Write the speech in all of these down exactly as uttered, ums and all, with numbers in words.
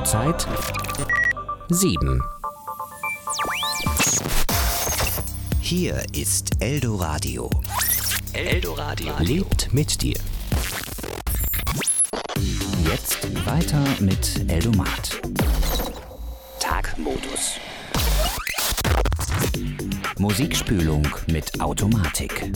Uhrzeit sieben. Hier ist Eldoradio. Eldoradio lebt mit dir. Jetzt weiter mit Eldomat. Tagmodus. Musikspülung mit Automatik.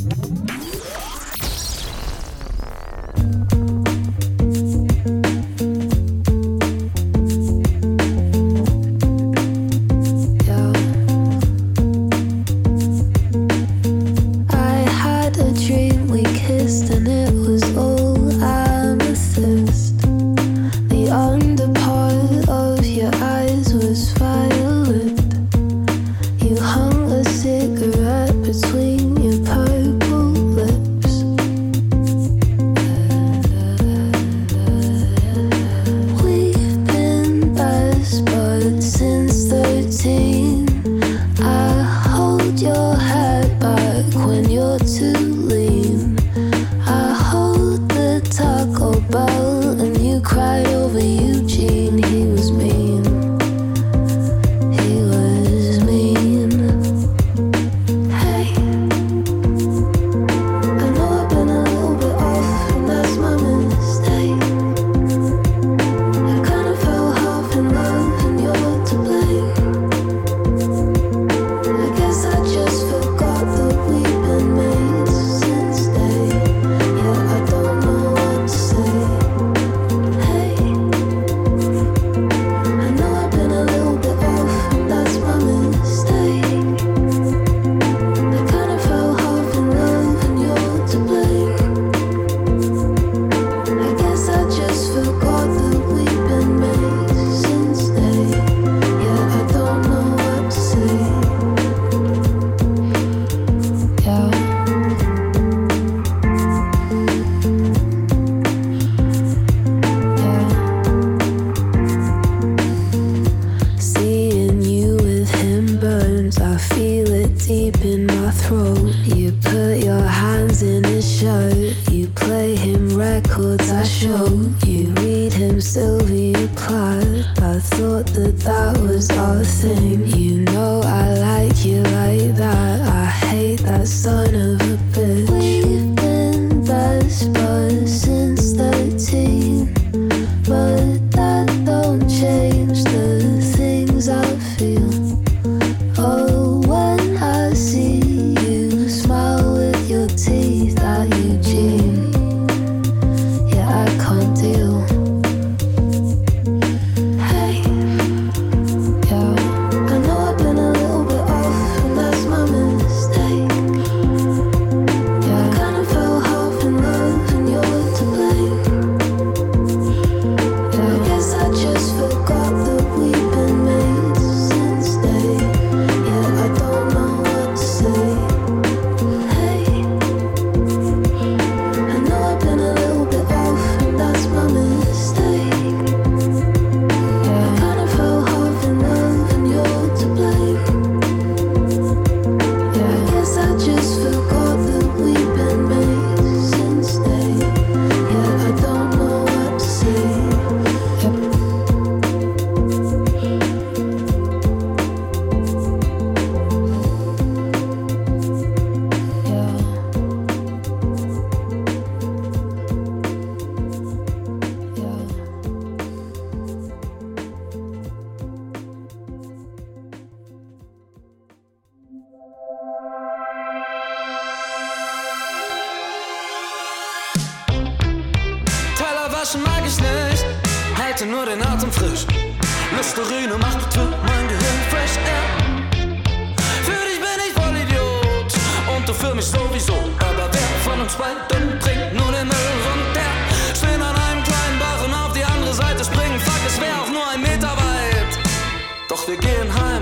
Mag ich nicht, halte nur den Atem frisch. Listerine macht für mein Gehirn fresh air. Für dich bin ich voll Idiot und du für mich sowieso. Aber wer von uns beiden trinkt nur den Müll runter? Stehen an einem kleinen Bach und auf die andere Seite springen. Fuck, es wär auch nur ein Meter weit. Doch wir gehen heim.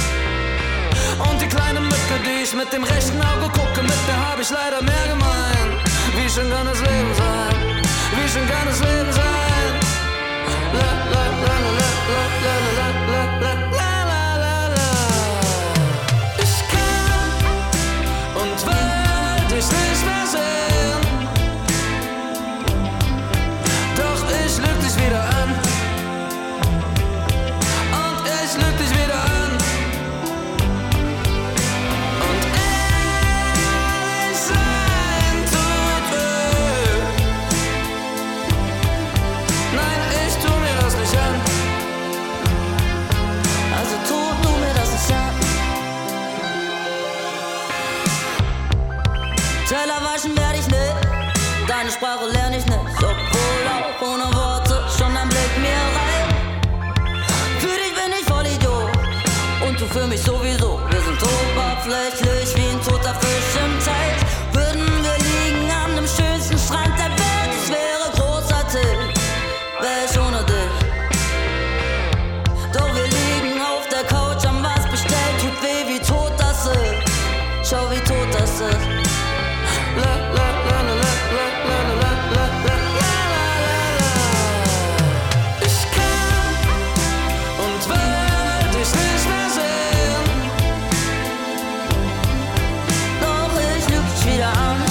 Und die kleine Mücke, die ich mit dem rechten Auge gucke, mit der hab ich leider mehr gemein. Wie schön kann das Leben sein? Wie schön kann das Leben sein? La la la la la la la la la la la la. Ich kann und will dich nicht mehr sehen. Doch ich lüg dich wieder an. waschen werde ich nicht, deine Sprache lerne ich nicht, obwohl auch ohne Worte schon ein Blick mir reicht. Für dich bin ich voll Idiot und du für mich sowieso. Wir sind oberflächlich wie ein toter Fisch im Teich. Würden wir liegen an dem schönsten Strand der Welt, es wäre großartig, wär ich ohne dich. Doch wir liegen auf der Couch, haben was bestellt, tut weh, wie tot das ist. Schau, wie tot das ist. La, la, la, la, la, la, la, la, la, la, la. Ich kann und will dich nicht mehr sehen. Doch ich lüg dich wieder an.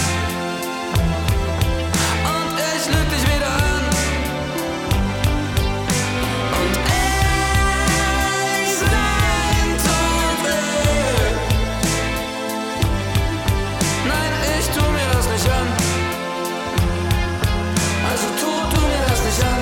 Und ich lüg dich wieder an. Und ich sein tut weh. Nein, ich tu mir das nicht an. Also tu, tu mir das nicht an.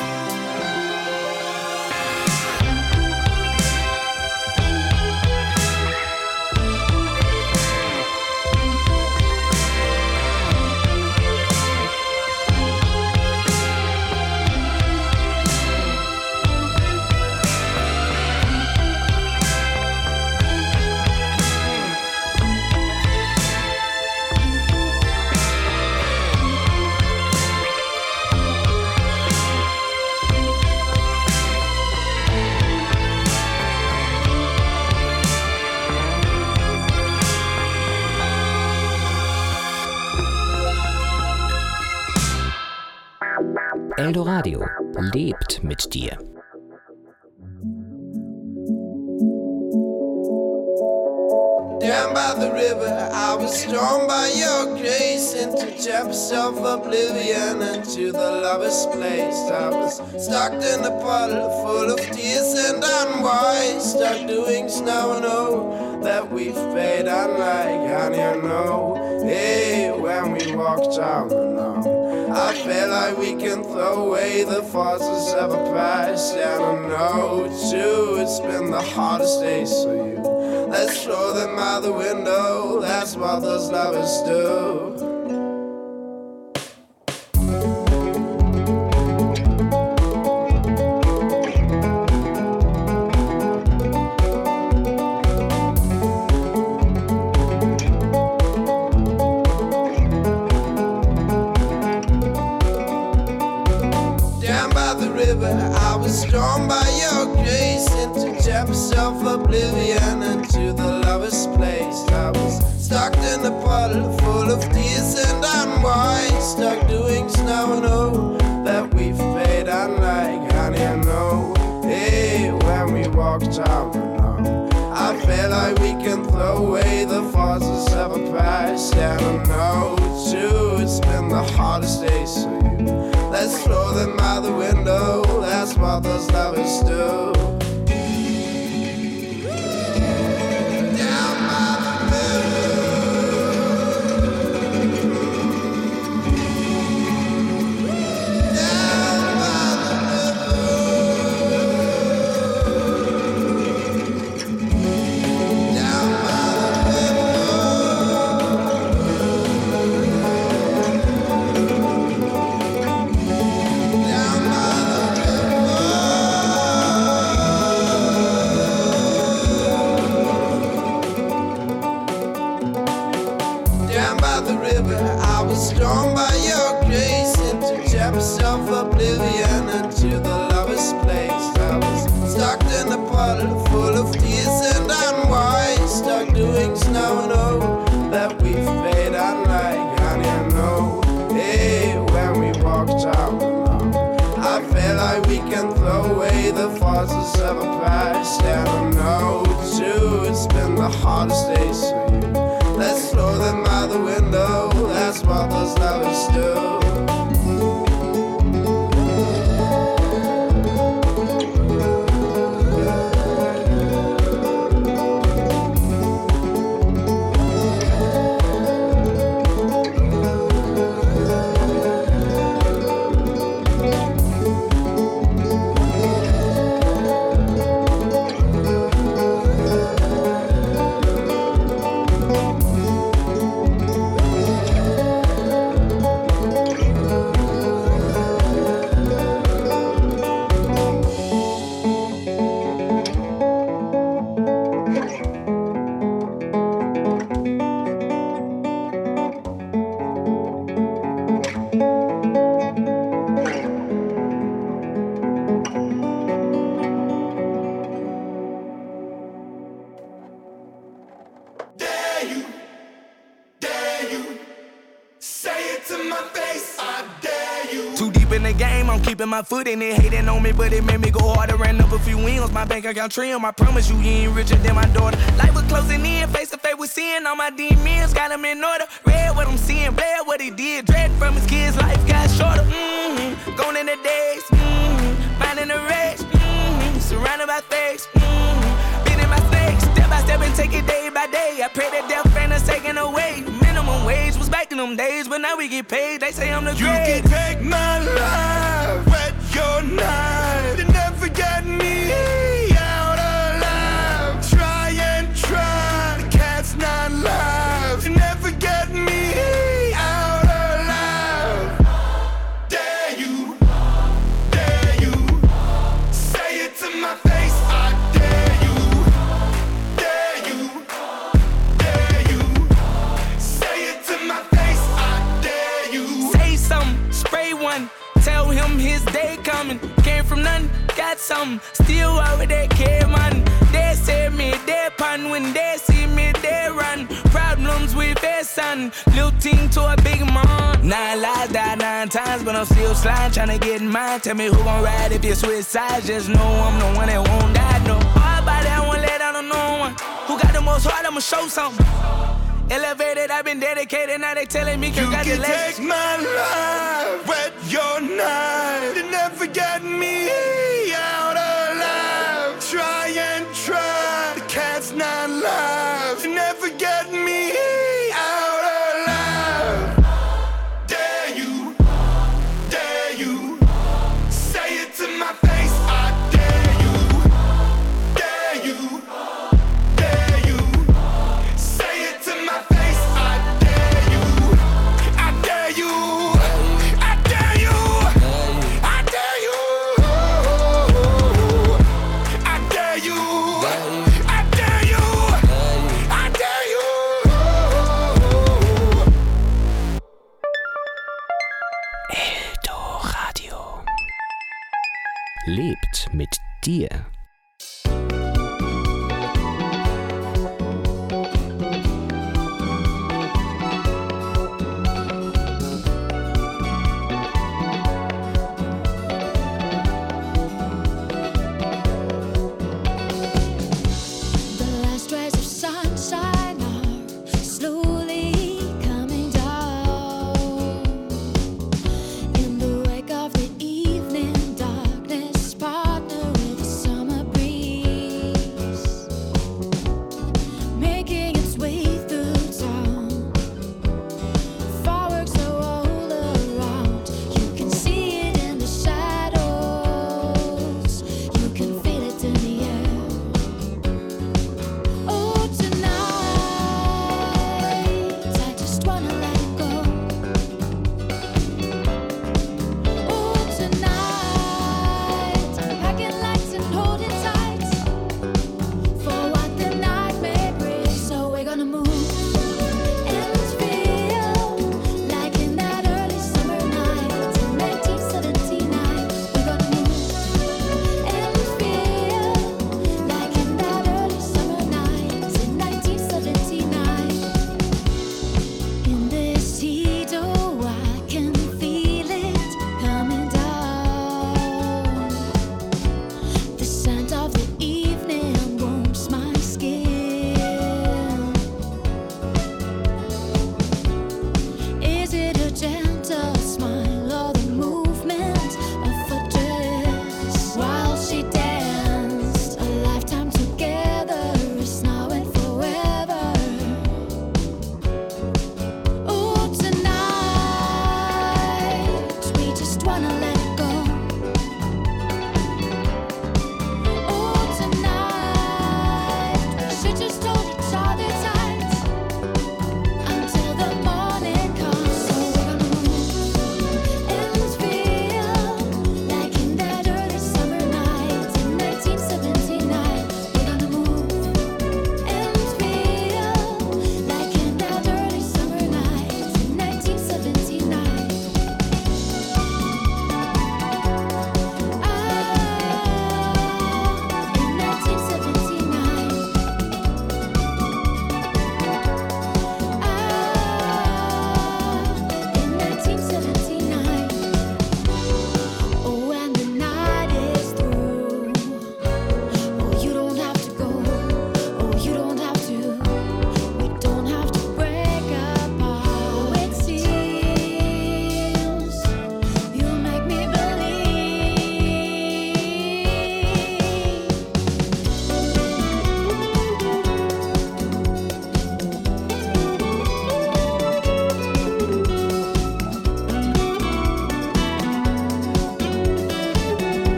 Eldoradio lebt mit dir. Down by the river, I was drawn by your grace into chapters of oblivion, into the lover's place. I was stuck in a puddle full of tears and unwise, stuck doing now and oh that we've paid unlike honey and no. Hey, when we walked down the now, I feel like we can throw away the forces of a past, and I know too it's been the hardest days for you. Let's throw them out the window, that's what those lovers do. Down by the river, I was drawn by your grace into chapters of oblivion, into the lover's place. I was stuck in a puddle full of tears and unwise, stuck doing now and oh that we've paid unlike honey and no. Hey, when we walked out alone, I feel like we can throw away the forces of a past, and I know too it's been the hardest days for you. Let's throw them out the window, that's what those lovers do. Drawn by your grace into chapters of oblivion, into the lover's place. I was stuck in a puddle full of tears and unwise, stuck doing now and oh that we've paid unlike honey and no. Hey, when we walked out alone, I feel like we can throw away the forces of a past, and I know too it's been the hardest days for you. Let's throw them out the window, that's what those lovers do. dream, I'm keeping my foot in it. Hating on me, but it made me go harder. Ran up a few wins, my bank account trim. I promise you, you ain't richer than my daughter. Life was closing in, face to face with sin. All my demons got them in order. Read what I'm seeing, bled what he did. Dread from his kids, life got shorter. Mm-hmm. Gone in the days, mm-hmm. Minding the race, mm-hmm. Surrounded by fakes, mm-hmm. Beating my snakes, step by step and take it day by day. I pray that death ain't us taken away. Minimum wage was back in them days, but now we get paid. They say I'm the great. You can take my life, wet your knife. You never get me out alive. Try and try, the cat's not live. You never get me out alive. Dare you, dare you, say it to my face. I dare you, dare you, dare you, say it to my face. I dare you. Say something, spray one. Tell him his day coming. Came from nothing, got something. Still over there, care man. They say me, they pun. When they see me, they run. Problems with their son. Little team to a big man. Nine lives, died nine times, but I'm still sliding, trying to get in mine. Tell me who gon' ride if you switch sides. Just know I'm the one that won't die, no. Hard body, I won't let down on no one. Who got the most heart, I'ma show something. Elevated, I've been dedicated, now they telling me congratulations. You can take my life, wet your knife. You never get me out alive. Try and try, the cat's not live. You never get me out alive. Dare you, dare you, say it to my face. I dare you, dare you, dare you, say it to my face. I dare you, I dare you, I dare you, I dare you, I dare you, I dare you, I dare you. Eldoradio. Lebt mit dir. The last rays of sunshine are slowly coming down. In the wake of the evening darkness, partner with the summer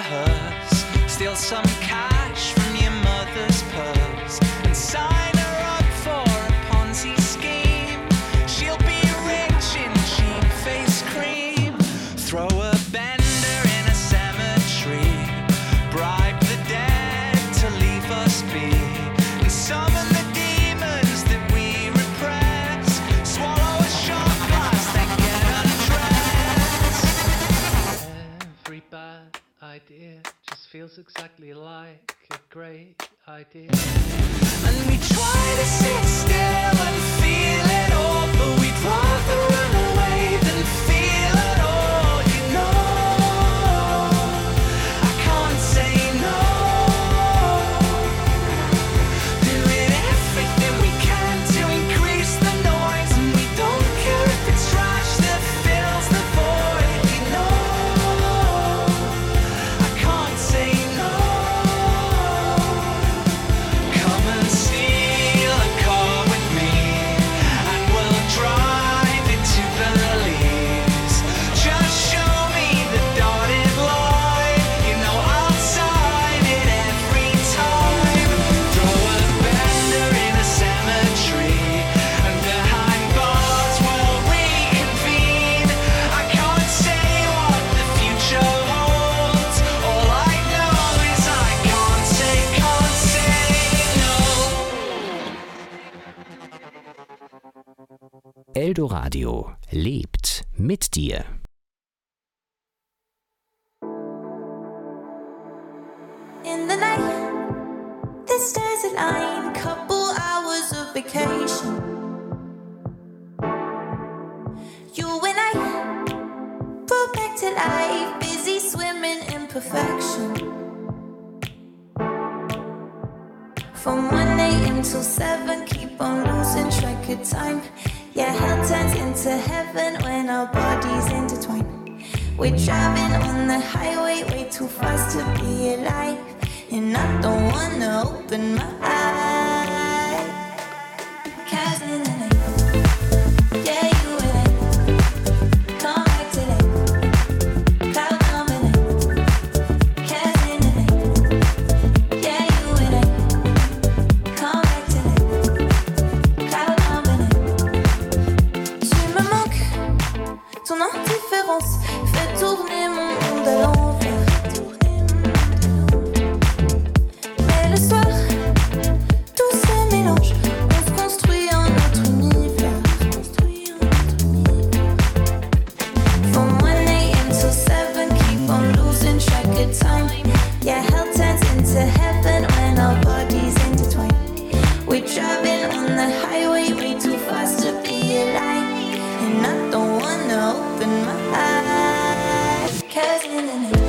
hearse, steal some cash from your mother's purse, and sign her up for a Ponzi scheme. She'll be rich in cheap face cream. Throw a bender in a cemetery, bribe the dead to leave us be, and summon the demons that we repress. Swallow a shot glass, then get undressed. Every bad idea just feels exactly like a great idea. And we try to sit still and feel it all, but we'd rather run away than feel it all, you know. I can't say no. Doing everything we can to increase the noise, and we don't care if it's trash that fills the void, you know. I can't say no. Come and steal a car with me, and we'll drive it to Belize. Just show me the dotted line, you know I'll sign it every time. Throw a bender in a cemetery, and behind bars we'll reconvene. I can't say what the future holds. All I know is I can't say, can't say no. Eldoradio lebt mit dir. In the night, this desert line, couple hours of vacation. You and I, brought back to life, busy swimming in perfection. From one a.m. till seven, keep on losing track of time. Yeah, hell turns into heaven when our bodies intertwine. We're driving on the highway way too fast to be alive, and I don't wanna open my eyes. 'Cause in the night, yeah, you and I, come back today, cloud coming in. 'Cause in the night, yeah, you and I, come back today, cloud coming in. Tu me manques, ton indifférence fait tourner mon monde à l'envers. Mais le soir, tout se mélange, on se construit un autre univers. From one a.m. till seven, keep on losing track of time. Yeah, hell turns into heaven when our bodies intertwine. We're driving on the highway way too fast to be alive, and I don't wanna open my eyes. 'Cause in the night,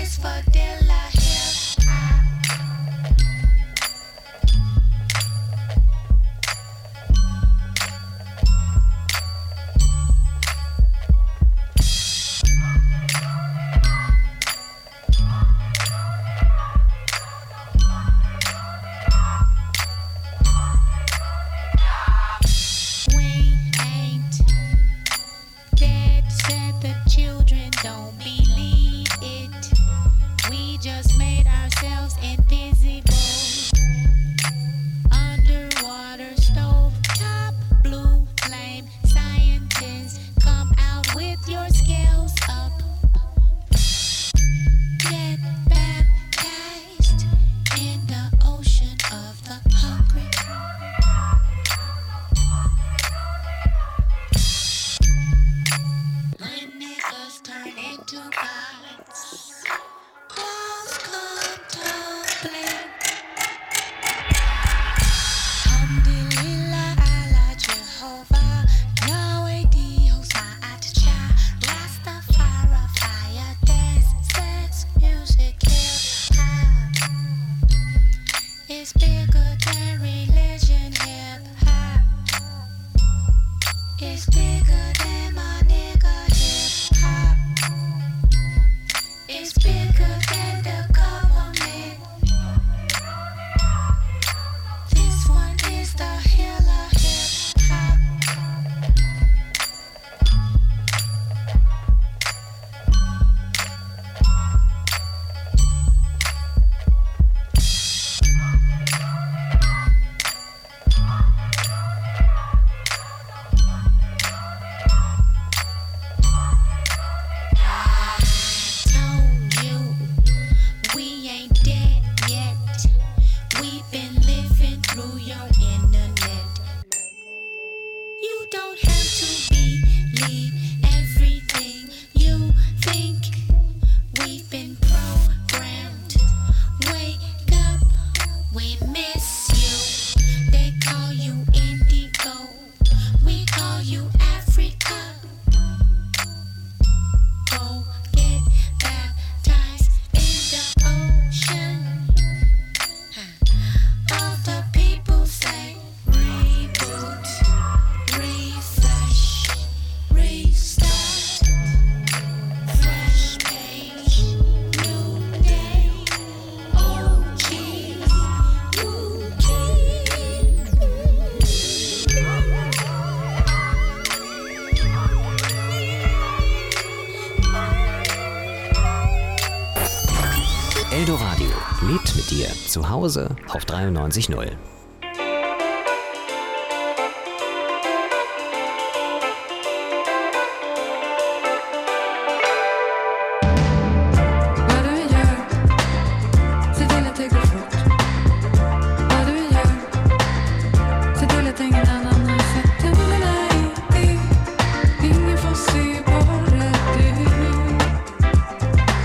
Eldoradio lebt mit dir zu Hause auf dreiundneunzig Komma null.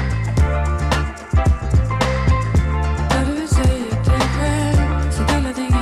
Säger till dig själv, se till att ingen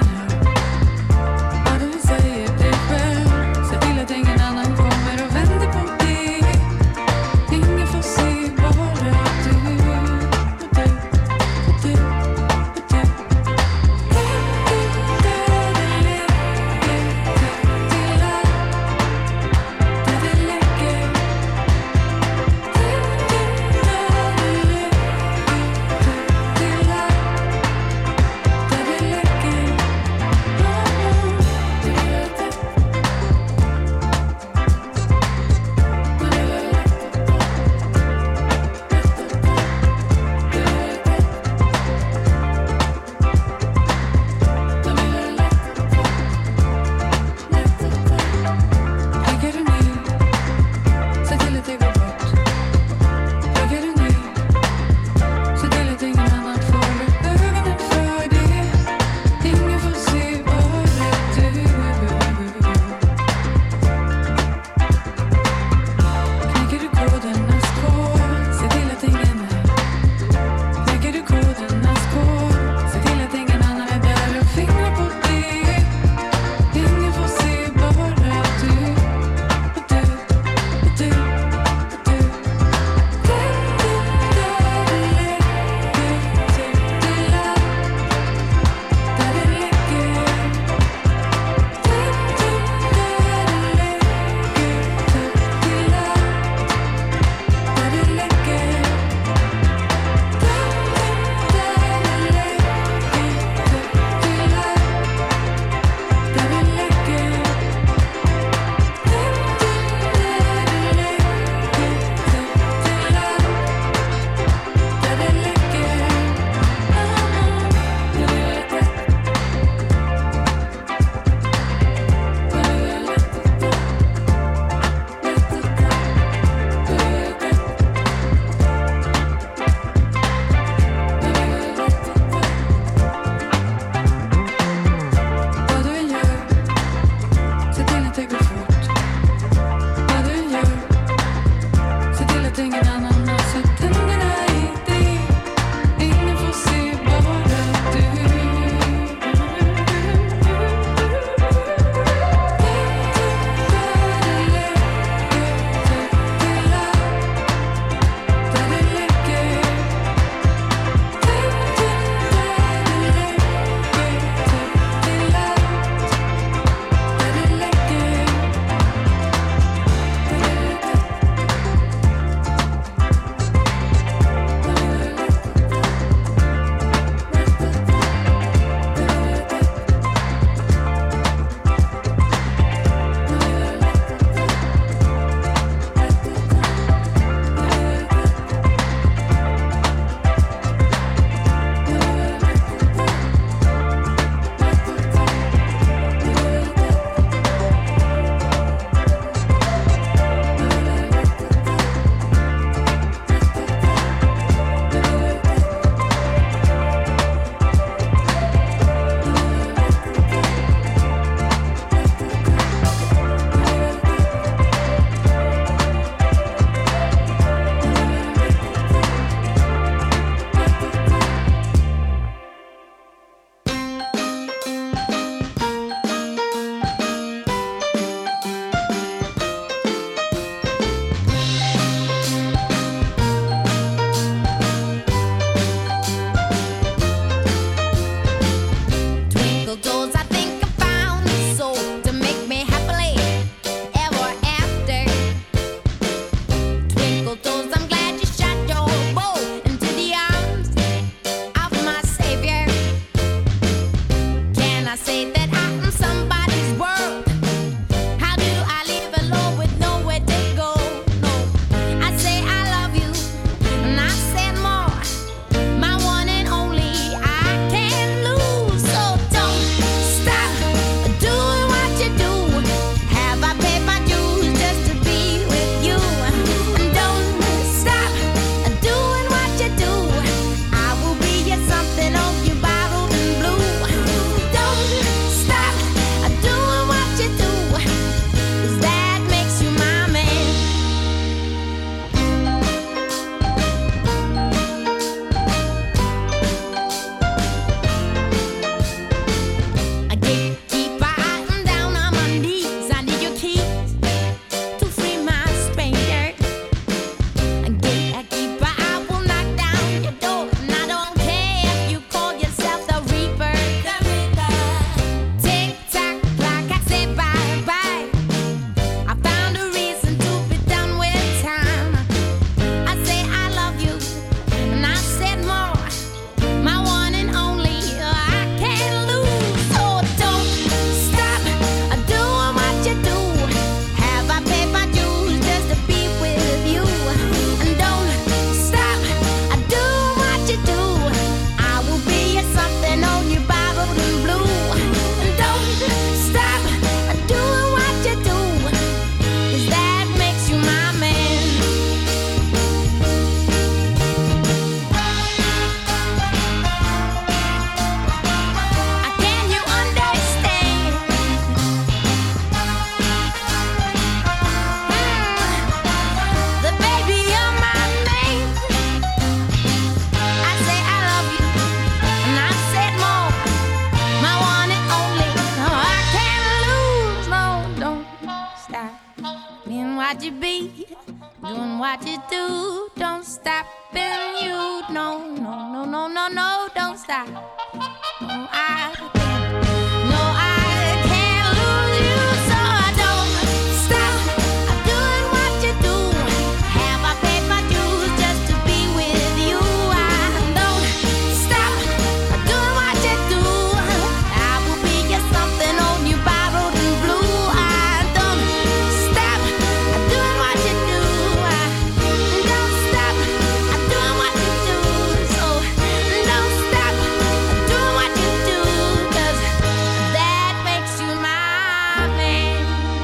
what you do. Don't stop being you. No, no, no, no, no, no, don't stop. No, I can't. No, I can't lose you, so I don't stop. I'm doing what you do. Have I paid my dues just to be with you? I don't stop. I'm doing what you do. I will be your something on you borrowed and blue. I don't stop. I'm doing what you do. I don't stop. I'm doing what you do. So don't stop. I'm doing what you do. 'Cause that makes you my man.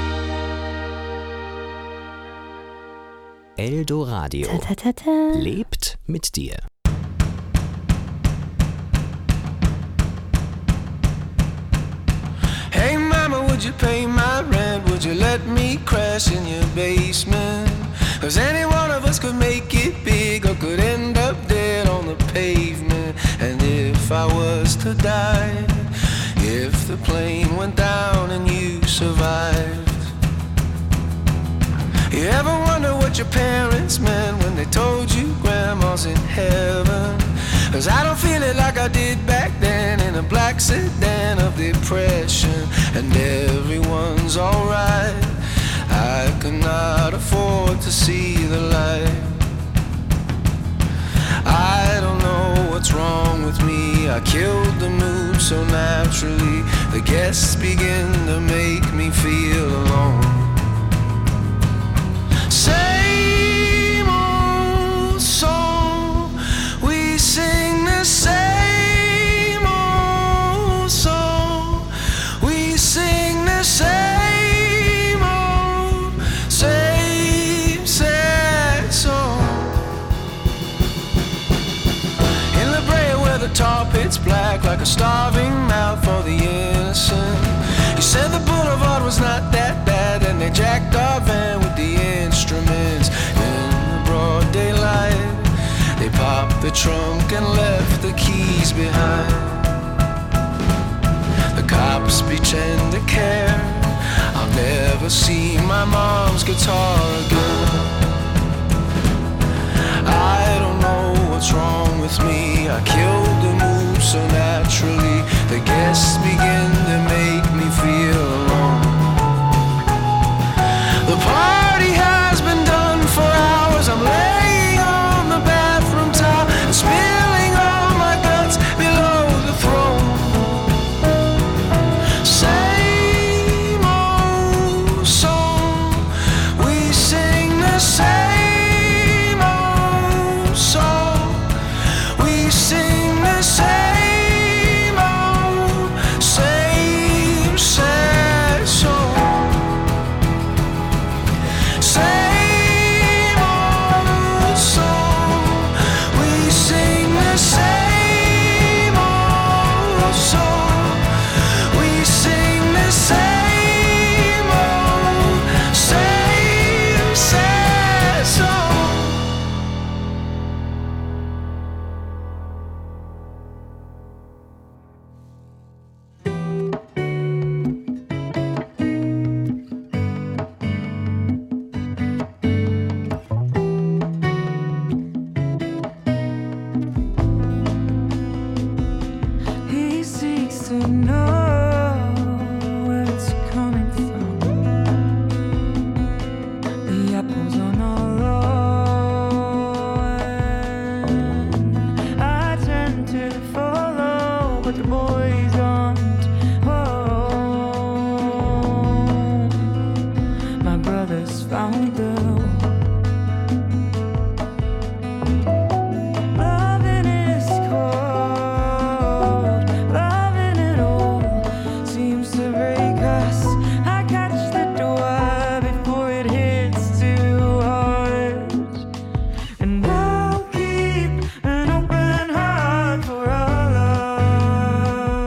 Eldoradio Ta, ta, ta. lebt mit dir. Hey mama, would you pay my rent? Would you let me crash in your basement? 'Cause any one of us could make it big or could end up dead on the pavement. And if I was to die, if the plane went down and you survived, you ever wonder what your parents meant when they told you grandma's in heaven? 'Cause I don't feel it like I did back then in a black sedan of depression. And everyone's alright, I could not afford to see the light. I don't know what's wrong with me, I killed the mood so naturally. The guests begin to make me feel alone. Same old song, we sing the same old song, we sing the same old, same sad song. In La Brea where the tar pit's black like a starving mouth for the innocent, you said the boulevard was not that bad, and they jacked our van with the instruments. In the broad daylight, they popped the trunk and left the keys behind. The cops pretend to care, I'll never see my mom's guitar again. I don't know what's wrong with me, I killed the mood so naturally. The guests begin to make me feel alone. The party has been done for hours, I'm laying on the bathroom towel and spilling all my guts below the throne. Same old song, we sing the same old song, we sing the same old, same sad song. Same old song, we sing the same old song, we sing the same old, same sad song. He seeks to know where it's coming from. The apples on our lawn. I tend to follow, but the boys aren't home. My brother's found the loving is cold, loving it all seems to break us. I catch the door before it hits too hard, and I'll keep an open heart for our love.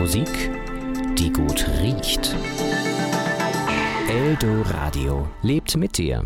Musik, die gut riecht. Eldoradio lebt mit dir.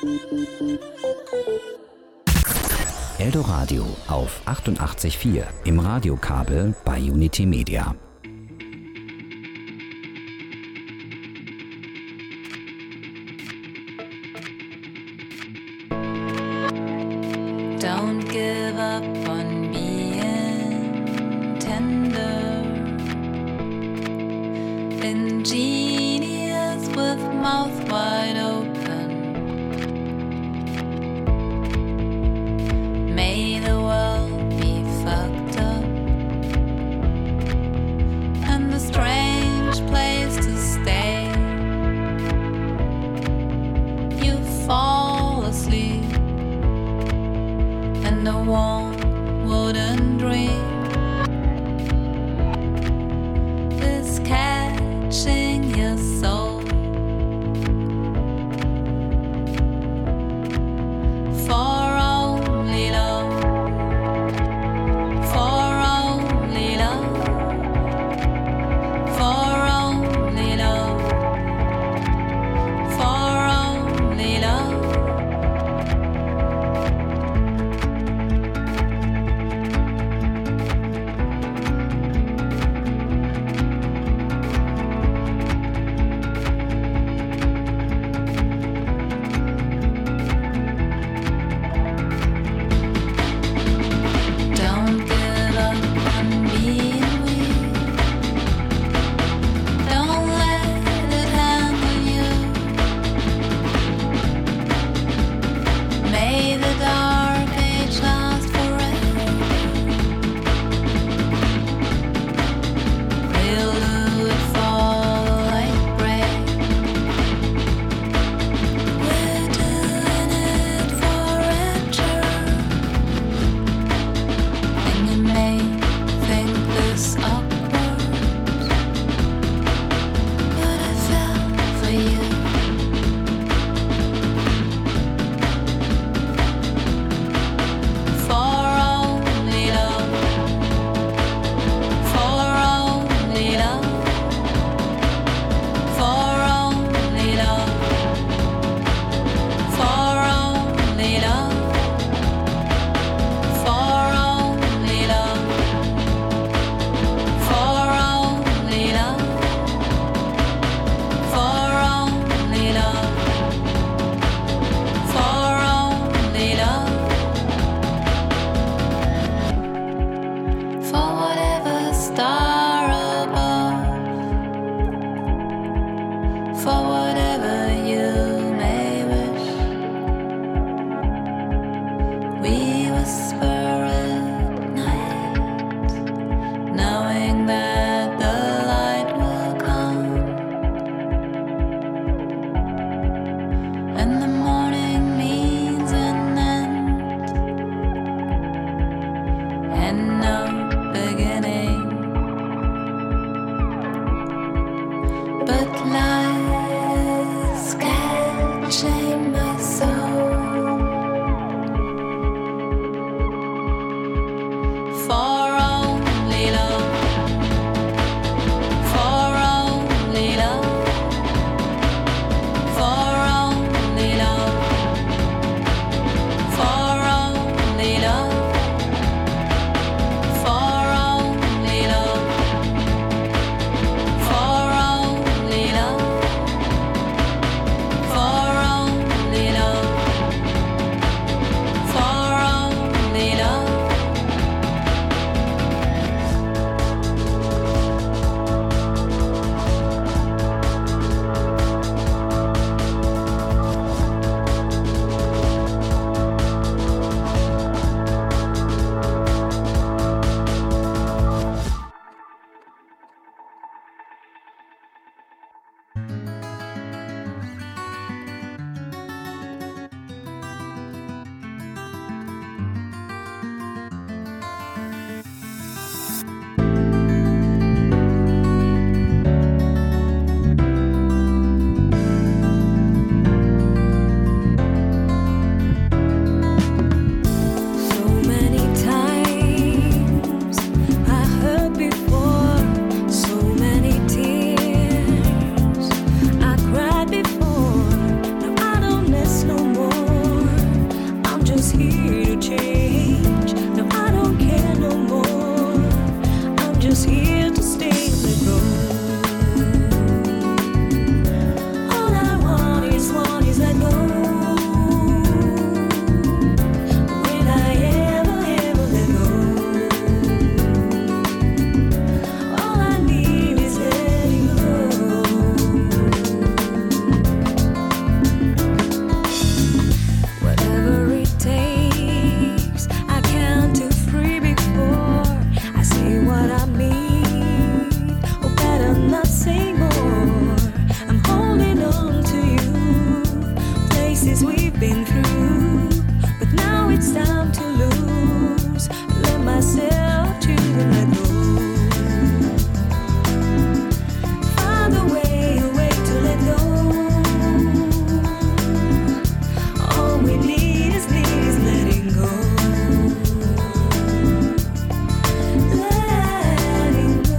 Eldoradio auf achtundachtzig Komma vier im Radiokabel bei Unity Media. Don't give up on being tender, ingenious with mouth wide open. May the world be fucked up and a strange place to stay. You fall asleep in the warm wooden dream is catching your soul. For only love, for only love, for only love, for only love. Don't give up on being weak. Don't let it handle you. May the dark age last forever. We'll do it for the light break. We're doing it for rapture. And you may think this awkward, but I fell for you. we've been through, but now it's time to lose. Let myself to let go. Find a way, a way to let go. All we need is need is letting go. Letting go.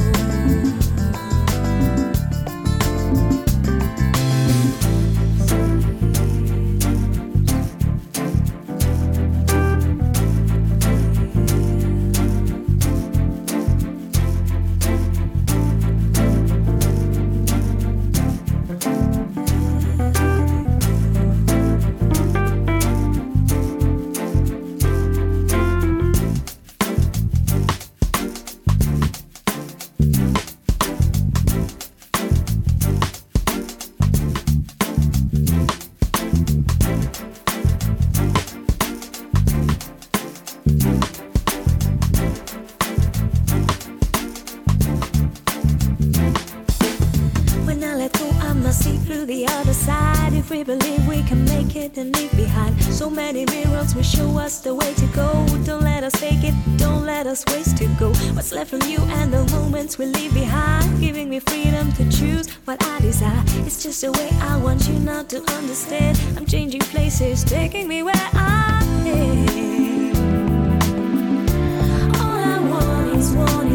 When I let go, I must see through the other side. If we believe we can make it and leave behind so many mirrors will show us the way to go. Don't let us fake it, don't let us waste to go. What's left from you and the moments we leave behind, giving me freedom to choose what I desire. It's just the way I want you not to understand. I'm changing places, taking me where I am. All I want is one